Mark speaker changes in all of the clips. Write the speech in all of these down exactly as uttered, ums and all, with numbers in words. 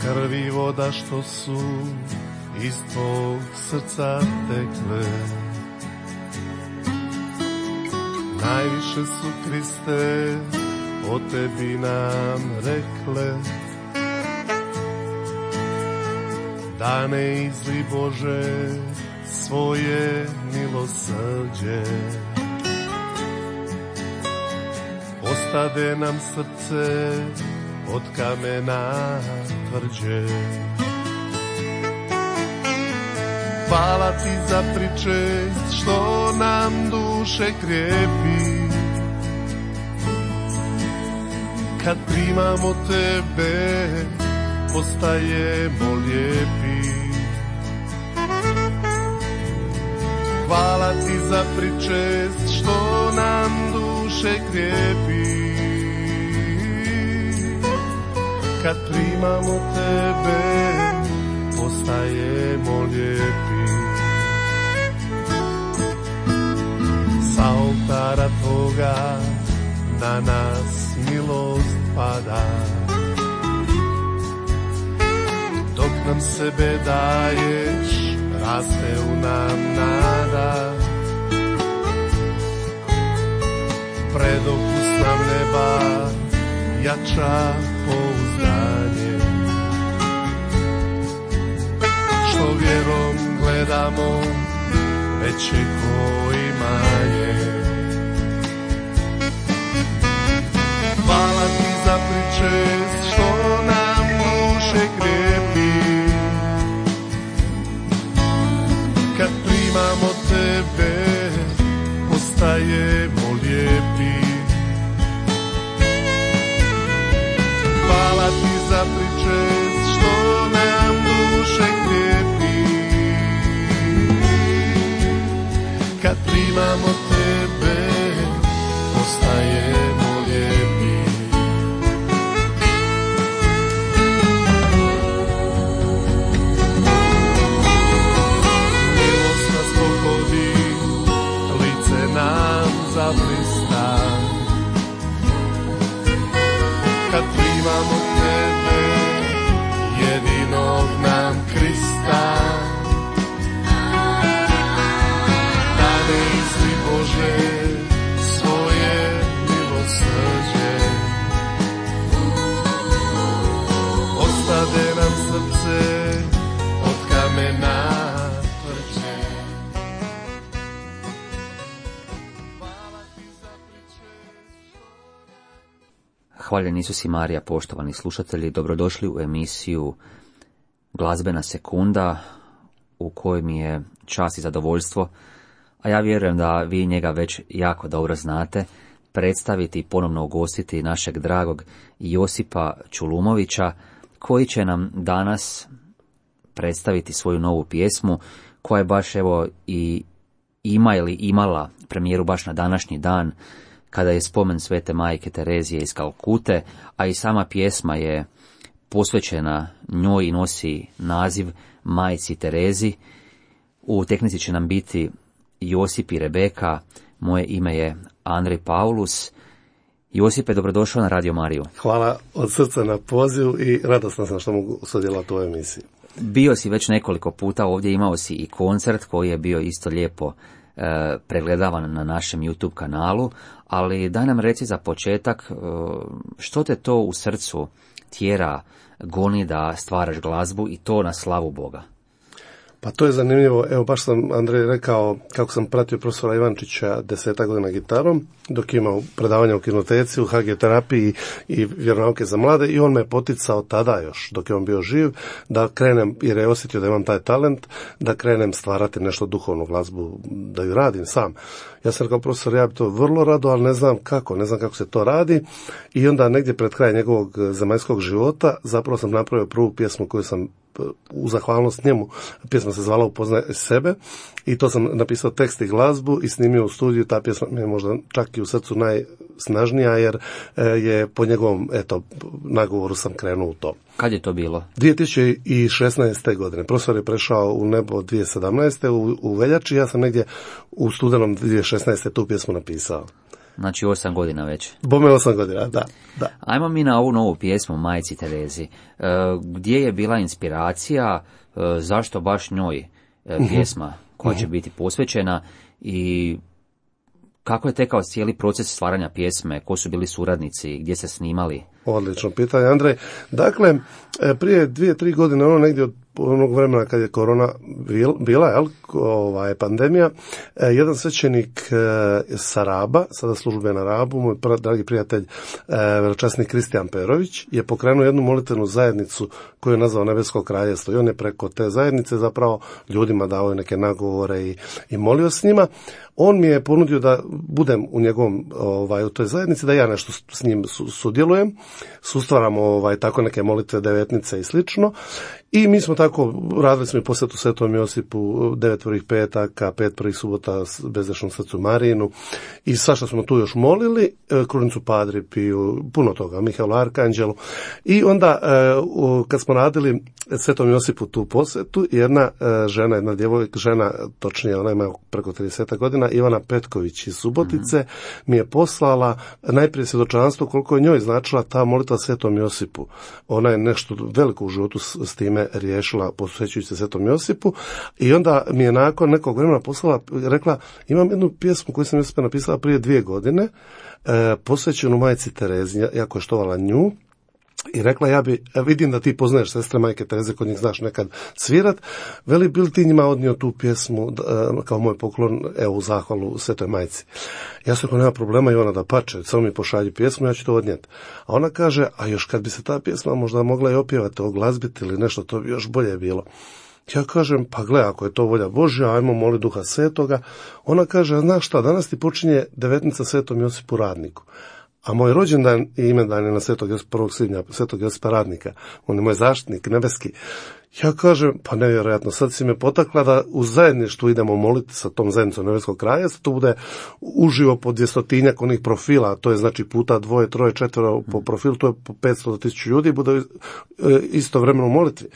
Speaker 1: krvi voda što su iz tvog srca tekle. Najviše su, Kriste, o tebi nam rekle, da ne izli, Bože, svoje milosrđe. Ostade nam srce od kamena tvrđe. Hvala ti za pričest što nam duše krijepi. Kad primamo tebe, postajemo lijepi. Hvala ti za pričest što nam duše krijepi. Kad primamo tebe, postajemo lijepi. Sa oltara tvoga na nas milost pada. Dok nam sebe daješ, raste u nam nada. Predokus nam neba jača pouzdanje. Što vjerom gledamo, veće ko imanje. Hvala ti za pričest što nam duše krijepi. Kad primamo tebe, postajemo lijepi. Hvala ti za pričest što nam duše krijepi. Kad primamo tebe, postajemo lijepi. Milost nas pohodi, lice nam zablista. Kad primamo tebe, jedinog nam Krista. Da ne izli, Bože, svoje milosrđe. Ostade nam srce od kamena tvrđe.
Speaker 2: Hvaljen Isus i Marija, poštovani slušatelji, dobrodošli u emisiju Glazbena sekunda, u kojoj mi je čast i zadovoljstvo, a ja vjerujem da vi njega već jako dobro znate, predstaviti i ponovno ugostiti našeg dragog Josipa Čulumovića, koji će nam danas predstaviti svoju novu pjesmu, koja je baš evo i ima ili imala premijeru baš na današnji dan, kada je spomen Svete majke Terezije iz Kalkute, a i sama pjesma je posvećena njoj i nosi naziv Majci Terezi. U tehnici će nam biti Josip i Rebeka, moje ime je Andrej Paulus. Josipe, dobrodošao na Radio Mariju.
Speaker 1: Hvala od srca na pozivu i radosna sam što mogu sudjelovati u ovoj emisiji.
Speaker 2: Bio si već nekoliko puta ovdje, imao si i koncert koji je bio isto lijepo e, pregledavan na našem YouTube kanalu, ali daj nam reci za početak, e, što te to u srcu tjera, goni da stvaraš glazbu i to na slavu Boga?
Speaker 1: Pa to je zanimljivo. Evo, baš sam Andrej rekao kako sam pratio profesora Ivančića desetak godina gitarom, dok je imao predavanja u kinoteci, u hagioterapiji i vjeronauke za mlade, i on me poticao tada još, dok je on bio živ, da krenem, jer je osjetio da imam taj talent, da krenem stvarati nešto duhovnu glazbu, da ju radim sam. Ja sam rekao, profesor, ja bi to vrlo rado, ali ne znam kako, ne znam kako se to radi. I onda negdje pred kraj njegovog zemaljskog života zapravo sam napravio prvu pjesmu koju sam u zahvalnost njemu, pjesma se zvala Upoznaj sebe, i to sam napisao tekst i glazbu i snimio u studiju. Ta pjesma mi je možda čak i u srcu najsnažnija, jer je po njegovom, eto, nagovoru sam krenuo u to.
Speaker 2: Kad je to bilo?
Speaker 1: dvije tisuće šesnaeste. godine. Profesor je prešao u nebo dvije tisuće sedamnaeste. u, u veljači, ja sam negdje u studenom dvije tisuće šesnaeste. tu pjesmu napisao.
Speaker 2: Znači osam godina već.
Speaker 1: Bome osam godina, da, da.
Speaker 2: Ajmo mi na ovu novu pjesmu Majci Terezi. E, gdje je bila inspiracija, e, zašto baš njoj e, pjesma koja će biti posvećena i kako je tekao cijeli proces stvaranja pjesme, ko su bili suradnici, gdje se snimali?
Speaker 1: Odlično pitanje, Andrej. Dakle, prije dvije, tri godine, ono negdje od onog vremena kad je korona bila, jel, ovaj, pandemija, jedan svećenik sa Raba, sada službe na Rabu, moj pr- dragi prijatelj, veličasnik Kristijan Perović, je pokrenuo jednu molitvenu zajednicu koju je nazvao Nebesko kraljevstvo i on je preko te zajednice zapravo ljudima dao neke nagovore i, i molio s njima. On mi je ponudio da budem u njegovom, ovaj, u toj zajednici, da ja nešto s njim sudjelujem, sustvaramo ovaj, tako neke molitve, devetnice i slično. I mi smo tako, radili smo i posjetu Svetom Josipu, devet prvih petaka, pet prvih subota Bezdešnom srcu Marinu i svašta smo tu još molili, Krunicu Padri piju, puno toga, Mihaelu Arkanđelu. I onda kad smo radili Svetom Josipu tu posjetu, jedna žena, jedna djevojka, žena, točnije ona ima preko trideset godina, Ivana Petković iz Subotice, mm-hmm. mi je poslala najprije svjedočanstvo koliko je njoj značila ta molitva Svetom Josipu. Ona je nešto veliko u životu s, s time riješila posvećujući se Svetom Josipu i onda mi je nakon nekog vremena poslala, rekla, imam jednu pjesmu koju sam Josipa napisala prije dvije godine, e, posvećenu Majci Terezi, jako je štovala nju. I rekla, ja bi, vidim da ti poznaješ sestre Majke Tereze, kod njih znaš nekad svirat, veli, bil ti njima odnio tu pjesmu kao moj poklon, evo, u zahvalu Svetoj Majci. Ja sam rekao, nema problema, Ivana, da pače, samo mi pošalji pjesmu, ja ću to odnijeti. A ona kaže, a još kad bi se ta pjesma možda mogla i opjevati, oglazbiti ili nešto, to bi još bolje bilo. Ja kažem, pa gle, ako je to volja Božja, ajmo moli Duha Svetoga. Ona kaže, znaš šta, danas ti počinje devetnica Svetom Josipu Radniku. A moj rođendan i imendan je na Svetog Josipa, prvog svibnja, Svetog Josipa Radnika. On je moj zaštitnik nebeski. Ja kažem, pa nevjerojatno, sad si me potakla da u zajedništvu idemo moliti sa tom zajednicom Nebeskog kraljevstva, to bude uživo po dvjestotinjak onih profila, to je znači puta dvoje, troje, četvero po profilu, to je po petsto do tisuću ljudi, bude istovremeno molitvi.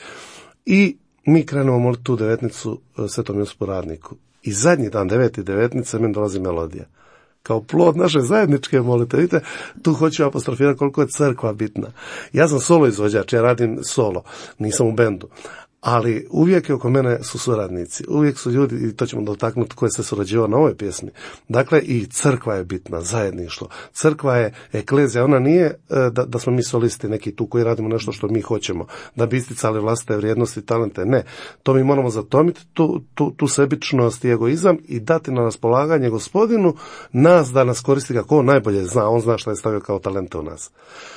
Speaker 1: I mi krenemo moliti tu devetnicu Svetom Josipu Radniku. I zadnji dan, deveti devetnice, meni dolazi melodija. Kao plod naše zajedničke molitve. Vidite, tu hoću apostrofirati koliko je crkva bitna. Ja sam solo izvođač, ja radim solo, nisam u bendu. Ali uvijek je oko mene su suradnici, uvijek su ljudi, i to ćemo dotaknuti, koje se surađivao na ovoj pjesmi. Dakle, i crkva je bitna, zajedništvo. Crkva je eklezija, ona nije da, da smo mi solisti neki tu koji radimo nešto što mi hoćemo, da bi isticali vlastite vrijednosti i talente. Ne, to mi moramo zatomiti, tu, tu, tu sebičnost i egoizam i dati na raspolaganje Gospodinu nas da nas koristi kako on najbolje zna, on zna šta je stavio kao talente u nas.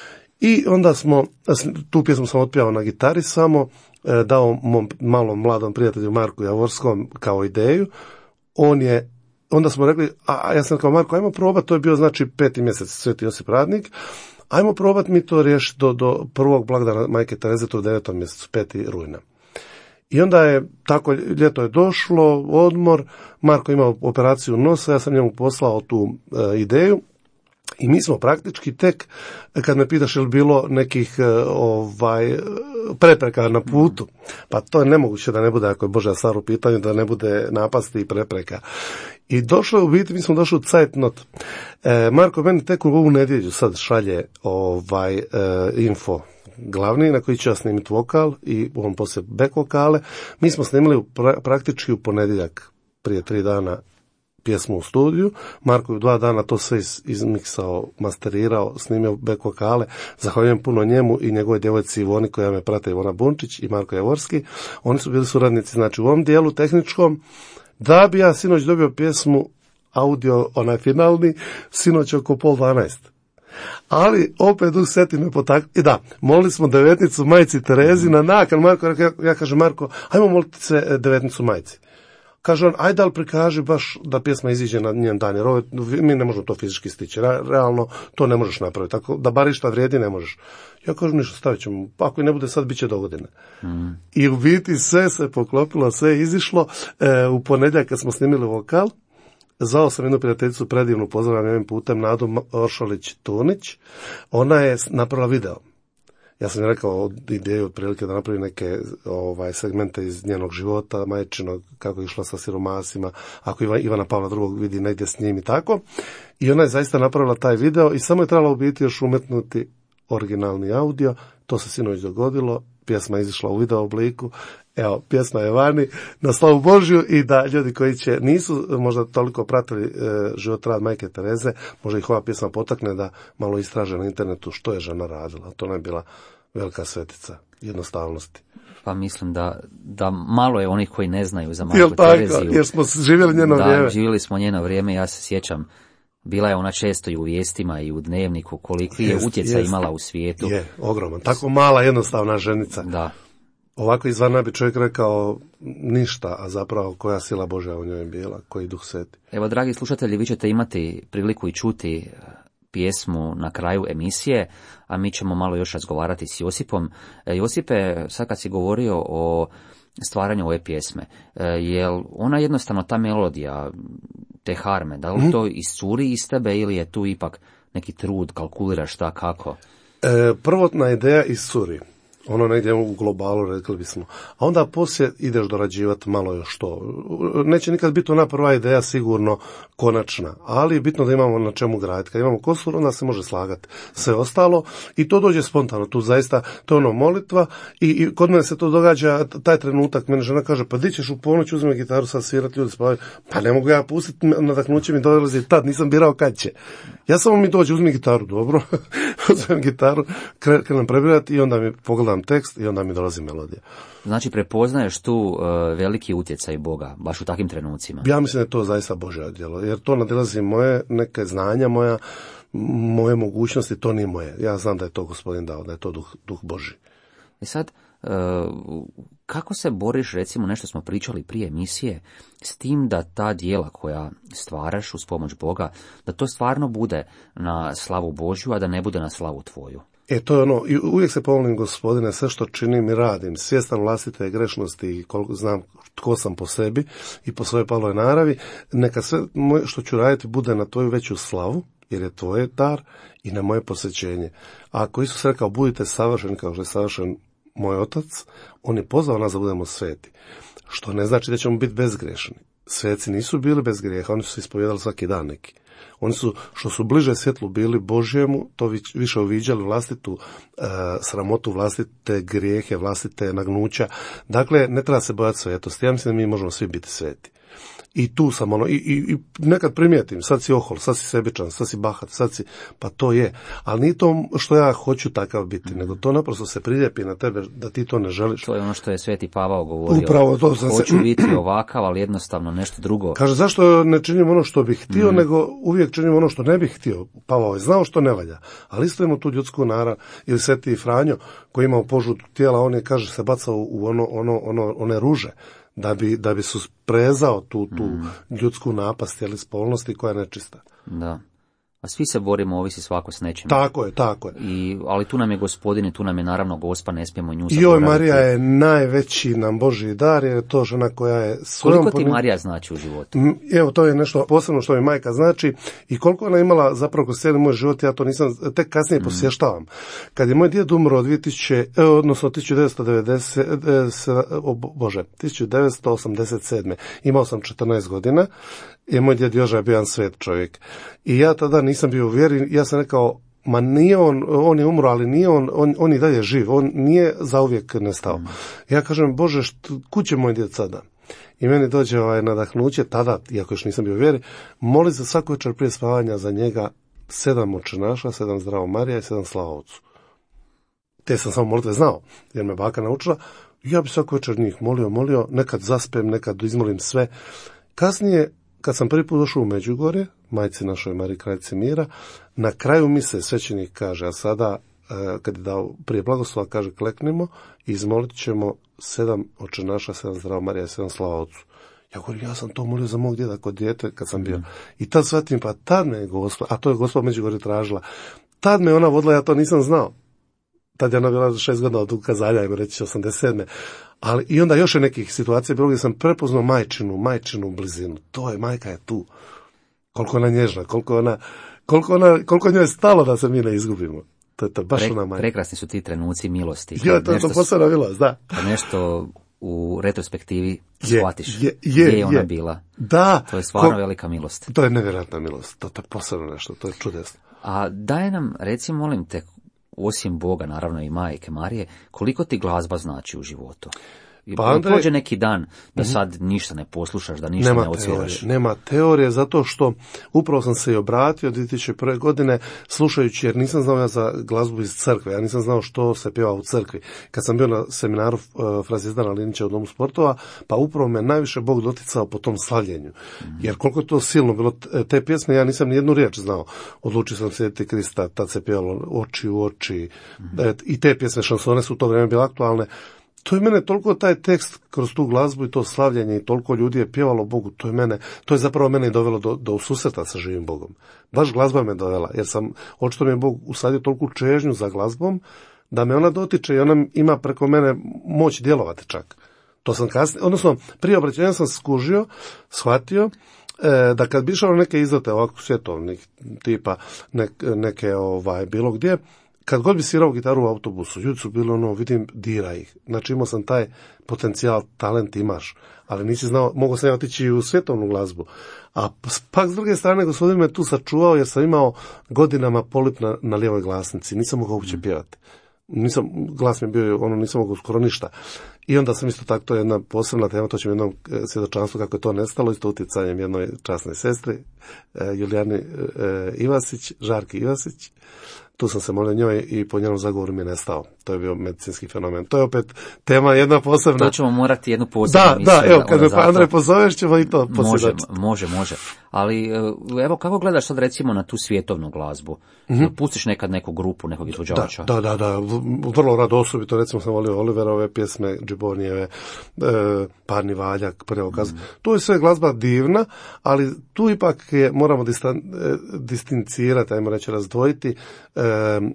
Speaker 1: I onda smo, tu pjesmu sam otpjevao na gitari samo, dao mom malom mladom prijatelju Marku Javorskom kao ideju. On je, onda smo rekli, a, a ja sam rekao, Marko, ajmo probati, to je bio znači peti mjesec Sveti Josip Radnik, ajmo probati mi to riješiti do, do prvog blagdana Majke Tereze, to u devetom mjesecu, peti rujna. I onda je, tako, ljeto je došlo, odmor, Marko imao operaciju nosa, ja sam njemu poslao tu e, ideju. I mi smo praktički tek, kad me pitaš je li bilo nekih ovaj prepreka na putu, pa to je nemoguće da ne bude, ako je Božja stvar u pitanju, da ne bude napasti i prepreka. I došlo je u biti, mi smo došli u Zeitnot. E, Marko meni tek u ovu nedjelju sad šalje ovaj e, info glavni na koji ću ja snimiti vokal i on poslije back vokale. Mi smo snimili u pra, praktički u ponedjeljak prije tri dana pjesmu u studiju, Marko je dva dana to sve iz, izmiksao, masterirao, snimio back vokale, zahvaljujem puno njemu i njegove djevojci Ivoni koja me prate, Ivona Bunčić i Marko Javorski, oni su bili suradnici, znači u ovom dijelu tehničkom, da bi ja sinoć dobio pjesmu, audio, onaj finalni, sinoć oko pol dvanaest. Ali opet u seti me potak... I da, molili smo devetnicu Majci Terezi na nakan, Marko, ja, ja kažem, Marko, ajmo moliti se devetnicu Majci. Kaže on, ajde ali prikaži baš da pjesma iziđe na njen dan, jer ovo, mi ne možemo to fizički stići, realno to ne možeš napraviti, tako da bar išta vrijedi ne možeš. Ja kažem, ništa, stavit ćemo, ako i ne bude sad, bit će do godine. Mm. I u biti sve se poklopilo, sve je izišlo, e, u ponedjeljak kad smo snimili vokal, zvao sam jednu prijateljicu predivnu, pozdravljam ovim putem, Nadu Oršolić-Tunić, ona je napravila video. Ja sam rekao ideju otprilike da napravi neke ovaj, segmente iz njenog života, majčinog, kako je išla sa siromasima, ako Ivana Pavla drugog vidi negdje s njim i tako. I ona je zaista napravila taj video i samo je trebalo u biti još umetnuti originalni audio. To se sinoć dogodilo, pjesma je izišla u video obliku. Evo, pjesma je vani, na slavu Božju, i da ljudi koji će nisu možda toliko pratili e, život rad majke Tereze, možda ih ova pjesma potakne da malo istraže na internetu što je žena radila. To ne je bila velika svetica jednostavnosti.
Speaker 2: Pa mislim da, da malo je onih koji ne znaju za majku Tereziju.
Speaker 1: Jer smo živjeli njeno
Speaker 2: da,
Speaker 1: vrijeme.
Speaker 2: Da, živjeli smo njeno vrijeme, ja se sjećam. Bila je ona često i u vijestima i u dnevniku, koliki je utjecaj jest. imala u svijetu.
Speaker 1: Je, ogroman. Tako mala, jednostavna ženica.
Speaker 2: Da.
Speaker 1: Ovako izvana bi čovjek rekao ništa, a zapravo koja sila Božja u njoj je bila, koji Duh Sveti.
Speaker 2: Evo, dragi slušatelji, vi ćete imati priliku i čuti pjesmu na kraju emisije, a mi ćemo malo još razgovarati s Josipom. Josipe, sad kad si govorio o stvaranju ove pjesme, je li ona jednostavno ta melodija, te harme, da li to iscuri iz tebe ili je tu ipak neki trud, kalkuliraš šta, kako?
Speaker 1: E, prvotna ideja iscuri. Ono negdje u globalu, rekli bismo. A onda poslije ideš dorađivati malo još to. Neće nikad biti ona prva ideja sigurno konačna, ali je bitno da imamo na čemu graditi. Kad imamo kostur, onda se može slagati sve ostalo i to dođe spontano. Tu zaista, to je ono molitva i, i kod mene se to događa taj trenutak. Mene žena kaže, pa di ćeš u ponoć, uzme gitaru, sad svirati, ljudi spavaju. Pa ne mogu ja pustiti, nadahnuće mi dolazi tad, nisam birao kad će. Ja samo mi dođe, uzmi gitaru, dobro, uzmem gitaru, krenem prebirati i onda mi pogledam tekst i onda mi dolazi melodija.
Speaker 2: Znači prepoznaješ tu uh, veliki utjecaj Boga, baš u takvim trenucima?
Speaker 1: Ja mislim da je to zaista Božje djelo, jer to nadilazi moje neke znanja, moja, moje mogućnosti, to nije moje. Ja znam da je to Gospodin dao, da je to duh, duh Božji.
Speaker 2: I sad, uh, kako se boriš, recimo nešto smo pričali prije emisije, s tim da ta djela koja stvaraš uz pomoć Boga, da to stvarno bude na slavu Božju, a da ne bude na slavu tvoju?
Speaker 1: E, to je ono, i uvijek se pomolim Gospodine, sve što činim i radim, svjestan vlastite grešnosti i koliko znam tko sam po sebi i po svojoj paloj naravi, neka sve moje što ću raditi bude na tvoju veću slavu, jer je tvoj dar, i na moje posvećenje. A ako Isus rekao, budite savršeni kao što je savršen moj Otac, on je pozvao nas da budemo sveti. Što ne znači da ćemo biti bezgrešni. Sveci nisu bili bez grijeha, oni su se ispovjedali svaki dan neki. Oni su, što su bliže svjetlu bili Božjemu, to više uviđali vlastitu e, sramotu, vlastite grijehe, vlastite nagnuća. Dakle, ne treba se bojati svetosti. Ja mislim da mi možemo svi biti sveti. I tu sam ono, i, i, i nekad primijetim, sad si ohol, sad si sebičan, sad si bahat, sad si, pa to je. Ali nije to što ja hoću takav biti, mm. nego to naprosto se priljepi na tebe da ti to ne želiš.
Speaker 2: To je ono što je Sveti Pavao govorio.
Speaker 1: Upravo to sam
Speaker 2: hoću
Speaker 1: se...
Speaker 2: biti ovakav, ali jednostavno nešto drugo.
Speaker 1: Kaže, zašto ne činim ono što bih htio, mm. nego uvijek činim ono što ne bih htio. Pavao je znao što ne valja, ali isto ima tu ljudsku narav. Ili Sveti Franjo, koji imao požut tijela, on je, kaže, se bacao u ono, ono, ono, one ruže. Da bi, da bi susprezao tu, tu mm. ljudsku napast ili spolnosti koja je nečista.
Speaker 2: Da. A svi se borimo, ovisi svako s nečim.
Speaker 1: Tako je, tako je.
Speaker 2: I, ali tu nam je Gospodin i tu nam je naravno Gospa, ne smijemo nju
Speaker 1: zaboraviti. I oj, Marija je najveći nam Božji dar, jer je to žena koja je...
Speaker 2: Koliko ti Marija znači u životu?
Speaker 1: Evo, to je nešto posebno što mi majka znači i koliko ona imala zapravo kroz cijeli moj život, ja to nisam, tek kasnije mm. posještavam. Kad je moj djed umro dvije tisuće, odnosno tisuću devetsto devedeset, o Bože, tisuću devetsto osamdeset sedme imao sam četrnaest godina, je moj djed Joža bio jedan svet čovjek. I ja tada nisam bio u vjeri, ja sam rekao, ma nije on, on je umro, ali nije on, on, on i dalje živ, on nije zauvijek nestao. Mm. Ja kažem, Bože, što, kud će moj djed sada? I meni dođe ovaj nadahnuće, tada, iako još nisam bio u vjeri, moli za svako večer prije spavanja za njega sedam očenaša, sedam zdravo Marija i sedam slava Otcu. Te sam samo molitve znao, jer me baka naučila. Ja bi svako večer njih molio, molio, nekad zaspem, nekad izmolim sve. Kasnije, kad sam prvi put došao u Međugorje, majci našoj Mariji Kraljici mira, na kraju mise svećenik kaže, a sada, kad je dao prije blagoslova, kaže, kleknimo i izmolit ćemo sedam očenaša, sedam zdravo Marija i sedam slava Otcu. Ja govorim, ja sam to molio za mog djeda kod dijete kad sam bio. Mm. I tad shvatim, pa tad me je Gospa, a to je Gospa Međugorje tražila, tad me ona vodila, ja to nisam znao. Tad je ona bila šest godina od ukazanja, ajmo reći osamdeset sedme. Ali i onda još je nekih situacija bilo gdje sam prepoznao majčinu, majčinu blizinu. To je, majka je tu. Koliko ona nježna, koliko ona, koliko ona, koliko njoj je stalo da se mi ne izgubimo. To je to, baš
Speaker 2: Pre,
Speaker 1: ona manja.
Speaker 2: Prekrasni su ti trenuci milosti.
Speaker 1: Jo, to je to posebna milost, da.
Speaker 2: Kad nešto u retrospektivi
Speaker 1: Je,
Speaker 2: shvatiš
Speaker 1: je, je,
Speaker 2: gdje je ona
Speaker 1: je.
Speaker 2: bila.
Speaker 1: Da.
Speaker 2: To je stvarno
Speaker 1: Ko,
Speaker 2: velika milost.
Speaker 1: To je nevjerojatna milost. To, to je posebno nešto, to je čudesno.
Speaker 2: A daj nam, reci, molim te, osim Boga, naravno i majke Marije, koliko ti glazba znači u životu? Pa Andrej, prođe neki dan da sad ništa ne poslušaš, da ništa
Speaker 1: nema
Speaker 2: ne odsviraš.
Speaker 1: Teorije, nema teorije, zato što upravo sam se i obratio dvije tisuće prve. godine slušajući, jer nisam znao ja za glazbu iz crkve, ja nisam znao što se pjeva u crkvi. Kad sam bio na seminaru uh, Fra Zvijezdana Linića u Domu sportova, pa upravo me najviše Bog doticao po tom slavljenju. Mm. Jer koliko je to silno bilo te pjesme, ja nisam ni jednu riječ znao. Odlučio sam slijediti Krista, tad se pjevalo oči u oči. Mm. I te pjesme, šansone su u to vrijeme bile aktualne. To je mene toliko taj tekst kroz tu glazbu i to slavljenje i toliko ljudi je pjevalo Bogu, to je mene, to je zapravo mene i dovelo do, do susreta sa živim Bogom. Baš glazba me dovela, jer sam, očito mi je Bog usadio toliku čežnju za glazbom, da me ona dotiče i ona ima preko mene moć djelovati čak. To sam kasnije, odnosno prije obraćanja sam skužio, shvatio, e, da kad bi išao neke izlete ovako svjetovnih tipa, ne, neke ovaj, bilo gdje, kad god bi svirao gitaru u autobusu, ljudi su bili ono, vidim, dira ih. Znači imao sam taj potencijal, talent imaš, ali nisi znao, mogao sam ja otići u svjetovnu glazbu. A pak s druge strane, gospodin me tu sačuvao jer sam imao godinama polip na, na lijevoj glasnici, nisam mogao uopće pjevati. Nisam, glas mi je bio, ono, nisam mogao skoro ništa. I onda sam isto tako, to je jedna posebna tema, to ću jednom svjedočanstvu kako je to nestalo, isto utjecanjem jednoj časne sestri, e, Julijani e, Ivasić, Žarki Ivasić. Tu sam se molio njoj i po njenom zagovoru mi je nestao. To je bio medicinski fenomen. To je opet tema jedna posebna.
Speaker 2: To ćemo morati jednu posebnu
Speaker 1: Da, da, evo, kad me pa Andrej pozoveš ćemo i to
Speaker 2: može, može, može. Ali evo, kako gledaš sad recimo na tu svjetovnu glazbu? Mm-hmm. Pustiš nekad neku grupu, nekog izvođača?
Speaker 1: Da, da, da, vrlo rado osobito. Recimo sam volio Oliverove pjesme, Džibonijeve, e, Parni valjak, Prvokaz. Mm. Tu je sve glazba divna, ali tu ipak je, moramo distan, e, distincirati, ajmo reći, razdvojiti. E,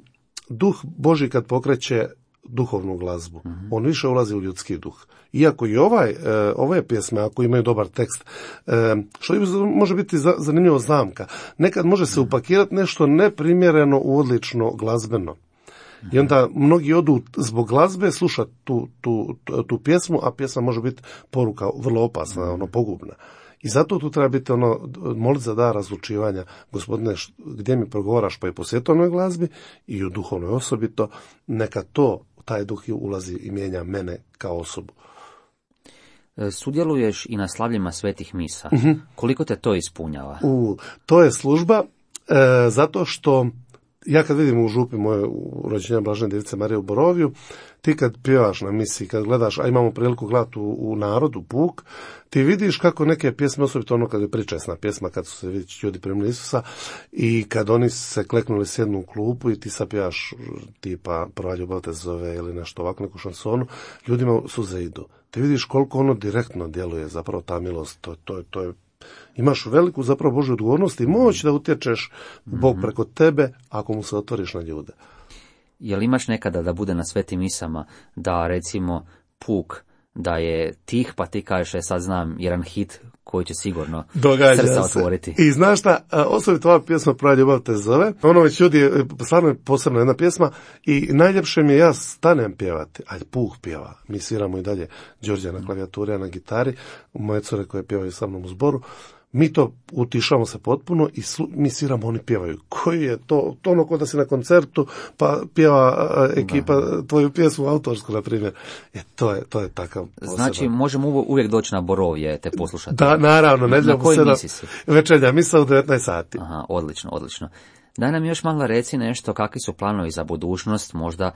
Speaker 1: duh Božji kad pokreće duhovnu glazbu, mm-hmm. on više ulazi u ljudski duh. Iako i ovaj, e, ove pjesme, ako imaju dobar tekst, e, što može biti za, zanimljivo zamka, nekad može se upakirati nešto neprimjereno u odlično glazbeno. Mm-hmm. I onda mnogi odu zbog glazbe slušati tu, tu, tu, tu pjesmu, a pjesma može biti poruka vrlo opasna, mm-hmm. ono pogubna. I zato tu treba biti ono, molit za dar razlučivanja, Gospodine, gdje mi progovaraš, pa i po svjetovnoj glazbi i u duhovnoj osobito, neka to, taj duh ulazi i mijenja mene kao osobu.
Speaker 2: Sudjeluješ i na slavljima svetih misa.
Speaker 1: Mm-hmm.
Speaker 2: Koliko te to ispunjava?
Speaker 1: U, to je služba, e, zato što ja kad vidim u župi moje urođenja Blažene Djevice Marije u Borovju, ti kad pjevaš na misiji, kad gledaš, a imamo priliku gledati u, u narodu, puk, ti vidiš kako neke pjesme, osobito ono kad je pričesna pjesma, kad su se vidići ljudi primili Isusa i kad oni se kleknuli s jednu klupu i ti sad pjevaš tipa Prva ljubav te zove ili nešto ovako, neku šansonu, ljudima suze idu. Ti vidiš koliko ono direktno djeluje, zapravo ta milost, to, to, to je imaš veliku zapravo Božju odgovornost i moć da utječeš Bog preko tebe ako mu se otvoriš na ljude.
Speaker 2: Jel imaš nekada da bude na svetim misama da recimo puk da je tih, pa ti kažeš e, sad znam jedan hit koji će sigurno
Speaker 1: događa
Speaker 2: srca
Speaker 1: se.
Speaker 2: Otvoriti.
Speaker 1: I znaš šta, osobito ova pjesma Prva ljubav te zove, ono već ljudi, stvarno je posebna jedna pjesma i najljepše mi je ja stanem pjevati, a Puh pjeva, mi sviramo i dalje Đorđe na klavijaturi, a na gitari, moje cure koje pjevaju sa mnom u zboru, mi to utišamo se potpuno i slu, mi sviramo, oni pjevaju. Koji je to, to ono kod da si na koncertu, pa pjeva a, ekipa da. Tvoju pjesmu autorsku, na primjer. E, to je, to je takav poseban.
Speaker 2: Znači, možemo uvijek doći na Borovje te poslušati.
Speaker 1: Da, naravno.
Speaker 2: Na, na kojoj misi si?
Speaker 1: Večernja misa u devetnaest sati.
Speaker 2: Aha, odlično, odlično. Daj nam još malo reci nešto, kakvi su planovi za budućnost, možda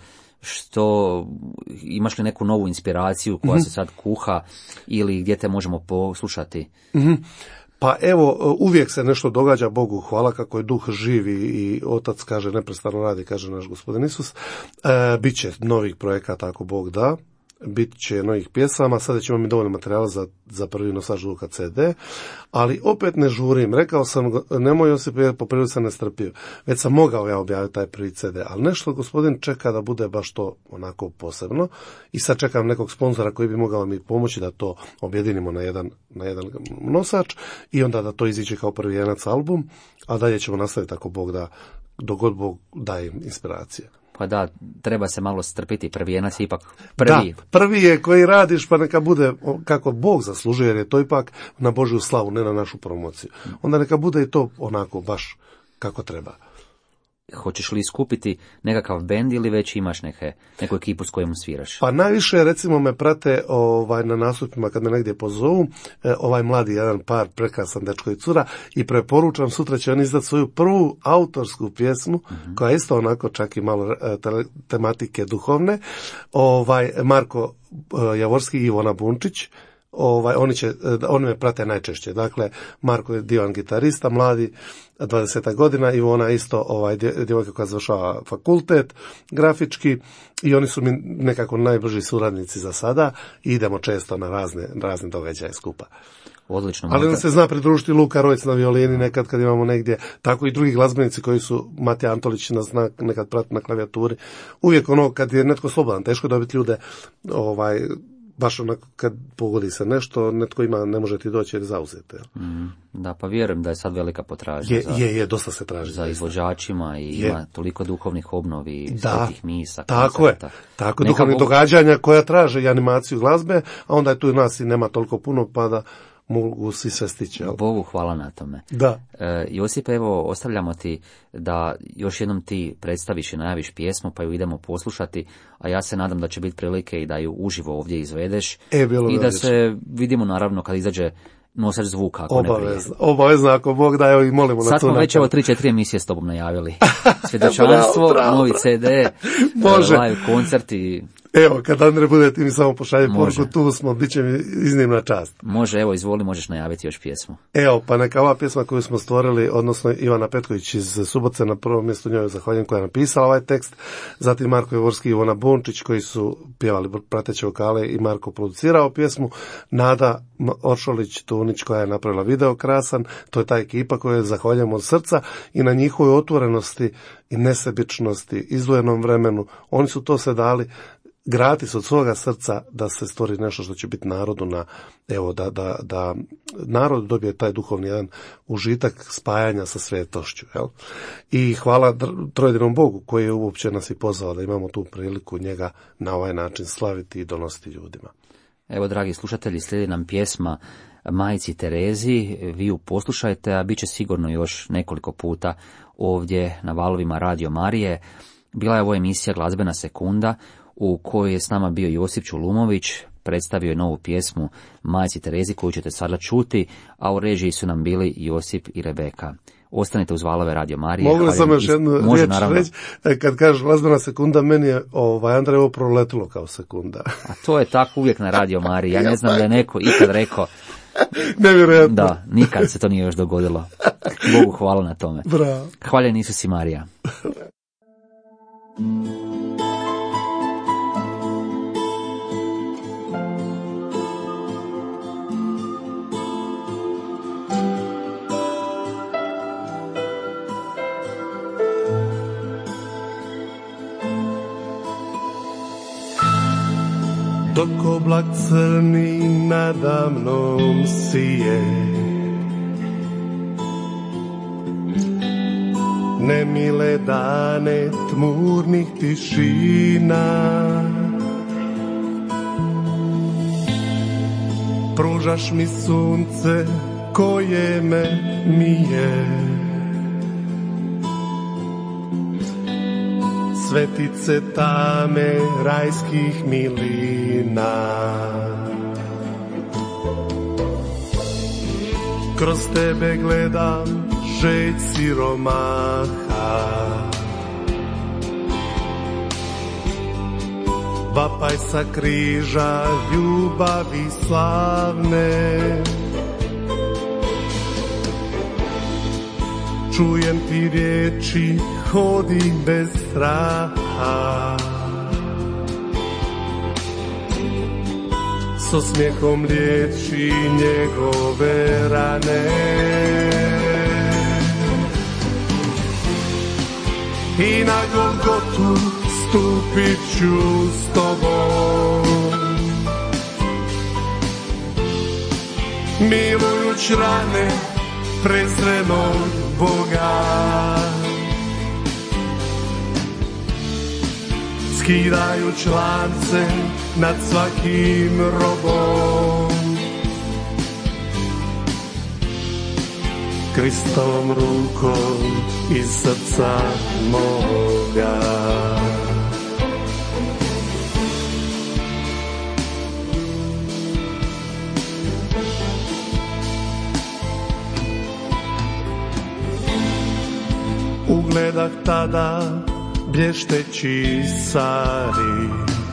Speaker 2: što, imaš li neku novu inspiraciju koja mm-hmm. se sad kuha ili gdje te možemo poslušati?
Speaker 1: Mm-hmm. Pa evo, uvijek se nešto događa, Bogu hvala, kako je duh živi i Otac kaže, neprestano radi, kaže naš Gospodin Isus. E, Biće novih projekata ako Bog da, bit će novih pjesama, sada ćemo mi dovoljno materijala za, za prvi nosač zvuka ce de, ali opet ne žurim, rekao sam, nemoj Josip, po prilici sam nestrpljiv, već sam mogao ja objaviti taj prvi ce de, ali nešto Gospodin čeka da bude baš to onako posebno i sad čekam nekog sponzora koji bi mogao mi pomoći da to objedinimo na jedan, na jedan nosač i onda da to iziđe kao prvi jenac album, a dalje ćemo nastaviti ako Bog da, dok god Bog daje inspiracije.
Speaker 2: Pa da, treba se malo strpiti, prvijenac je ipak prvi.
Speaker 1: Da, prvi je koji radiš, pa neka bude kako Bog zaslužuje, jer je to ipak na Božju slavu, ne na našu promociju. Onda neka bude i to onako baš kako treba.
Speaker 2: Hoćeš li iskupiti nekakav bend ili već imaš neke, neku ekipu s kojom sviraš?
Speaker 1: Pa najviše recimo me prate ovaj, na nastupima kad me negdje pozovu, eh, ovaj mladi jedan par, prekrasan dečko i cura, i preporučam, sutra će on izdati svoju prvu autorsku pjesmu, mm-hmm. koja je isto onako čak i malo eh, te, tematike duhovne, ovaj, Marko eh, Javorski i Ivona Bunčić. Ovaj, oni, će, oni me prate najčešće. Dakle, Marko je divan gitarista, mladi, dvadeset godina, Ivona isto ovaj, djevojka koja završava fakultet grafički, i oni su mi nekako najbrži suradnici za sada i idemo često na razne, razne događaje skupa.
Speaker 2: Odlično.
Speaker 1: Ali nam se zna pridružiti Luka Rojc na violini nekad kad imamo negdje, tako i drugi glazbenici koji su, Matija Antolić nas zna nekad prati na klavijaturi. Uvijek ono kad je netko slobodan, teško je dobiti ljude ovaj, baš onako kad pogodi se nešto, netko ima, ne može ti doći jer zauzete.
Speaker 2: Mm, da, pa vjerujem da je sad velika potražnja.
Speaker 1: Je,
Speaker 2: za,
Speaker 1: je, je, dosta se traži.
Speaker 2: Za izvođačima i je. Ima toliko duhovnih obnovi i svetih misa.
Speaker 1: Tako
Speaker 2: koncerta.
Speaker 1: je, tako duhovnih Bog... događanja koja traže i animaciju glazbe, a onda je tu i nas i nema toliko puno, pa da mogu svi sve stići. Ali...
Speaker 2: Bogu hvala na tome.
Speaker 1: Da.
Speaker 2: E, Josipe, evo, ostavljamo ti da još jednom ti predstaviš i najaviš pjesmu, pa ju idemo poslušati, a ja se nadam da će biti prilike i da ju uživo ovdje izvedeš.
Speaker 1: E, bilo
Speaker 2: I da
Speaker 1: već.
Speaker 2: se vidimo naravno kad izađe nosač zvuka. Ako
Speaker 1: obavezno, obavezno, ako Bog da, evo i molimo
Speaker 2: sad
Speaker 1: na to.
Speaker 2: Sad smo već evo tri četiri emisije s tobom najavili. Svjedočanstvo, novi ce de,
Speaker 1: Može.
Speaker 2: live koncert i...
Speaker 1: Evo, kad Andre bude, ti mi samo pošalje poruku, tu smo, bit će mi iznimna čast.
Speaker 2: Može, evo, izvoli, možeš najaviti još pjesmu.
Speaker 1: Evo, pa neka ova pjesma koju smo stvorili, odnosno Ivana Petković iz Subotice, na prvom mjestu njoj zahvaljujem koja je napisala ovaj tekst, zatim Marko Javorski i Ivona Bunčić koji su pjevali prateće vokale i Marko producirao pjesmu, Nada Oršolić-Tunić koja je napravila video krasan, to je ta ekipa koju zahvaljujem od srca i na njihovoj otvorenosti i nesebičnosti, izdvojenom vremenu, oni su to se dali gratis od svoga srca da se stvori nešto što će biti narodu na, evo, da, da, da narod dobije taj duhovni jedan užitak spajanja sa svetošću, jel? I hvala trojedinom Bogu koji je uopće nas i pozvao da imamo tu priliku njega na ovaj način slaviti i donositi ljudima.
Speaker 2: Evo, dragi slušatelji, slijedi nam pjesma Majci Terezi, vi ju poslušajte, a bit će sigurno još nekoliko puta ovdje na valovima Radio Marije. Bila je ovo emisija Glazbena sekunda, u kojoj je s nama bio Josip Čulumović, predstavio je novu pjesmu Majci Terezi koju ćete sada čuti, a u režiji su nam bili Josip i Rebeka. Ostanite uz valove Radio Marije.
Speaker 1: Mogu li sam još jednu
Speaker 2: Može,
Speaker 1: riječ
Speaker 2: naravno.
Speaker 1: reći? Kad kažeš glazbena sekunda, meni je ovaj, Andrej, ovo proletilo kao sekunda.
Speaker 2: A to je tako uvijek na Radio Mariji. Ja ne znam da je neko ikad rekao.
Speaker 1: Nevjerojatno.
Speaker 2: Da, nikad se to nije još dogodilo. Bogu hvala na tome.
Speaker 1: Bravo.
Speaker 2: Hvaljen Isus i Marija.
Speaker 1: Dok oblak crni nadamnom sije, nemile dane tmurnih tišina, pružaš mi sunce koje me mije, svetice tame rajskih milina. Kroz tebe gledam žeć siromaha, vapaj sa križa ljubavi slavne. Čujem ti riječi, hodi bez straha, s osmijehom liječi njegove rane. I na Golgotu stupit ću s tobom, milujuć rane prezrenog Boga. skidaju člance nad svakim robom. Kristovom rukom iz srca moga. Ugledah tada blješteći sari,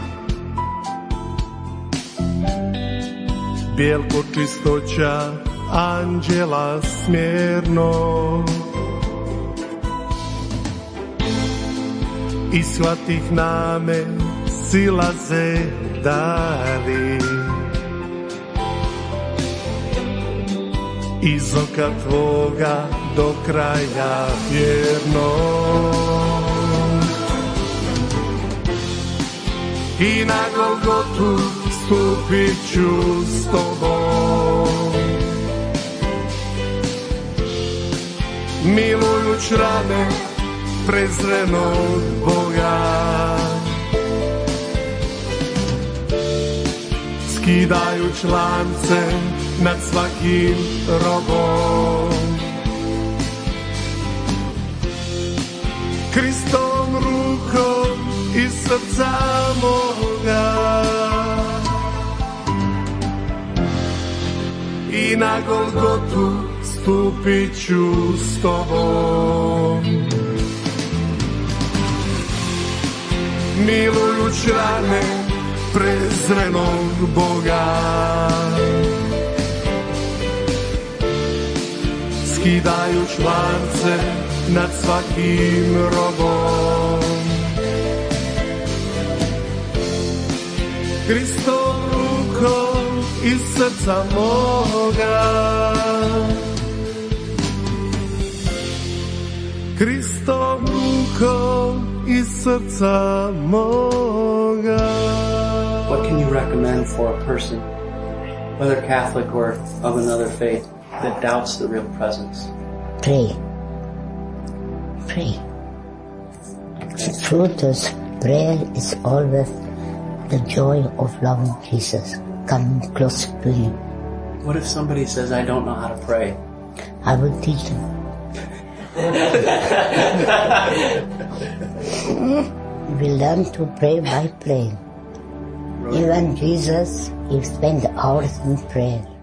Speaker 1: bijel ko čistoća anđela smjerno, i shvatih na me silaze dari. Iz oka tvoga do kraja vjerno, i na Golgotu stupit ću s tobom. Milujuć rane prezrenog Boga, skidajuć lance nad svakim robom. Kristom rukom iz srca moga, i na Golgotu stupit ću s tobom. Milujuć rane prezrenog Boga, skidajuć lance nad svakim robom. Kristom rukom iz srca moga, Kristom rukom iz srca moga.
Speaker 3: What can you recommend for a person, whether Catholic or of another faith, that doubts the real presence?
Speaker 4: Pray. Pray. The fruit of prayer is always the joy of loving Jesus, coming close to Him.
Speaker 3: What if somebody says, I don't know how to pray?
Speaker 4: I will teach them. We learn to pray by praying. Even Jesus, He spent hours in prayer.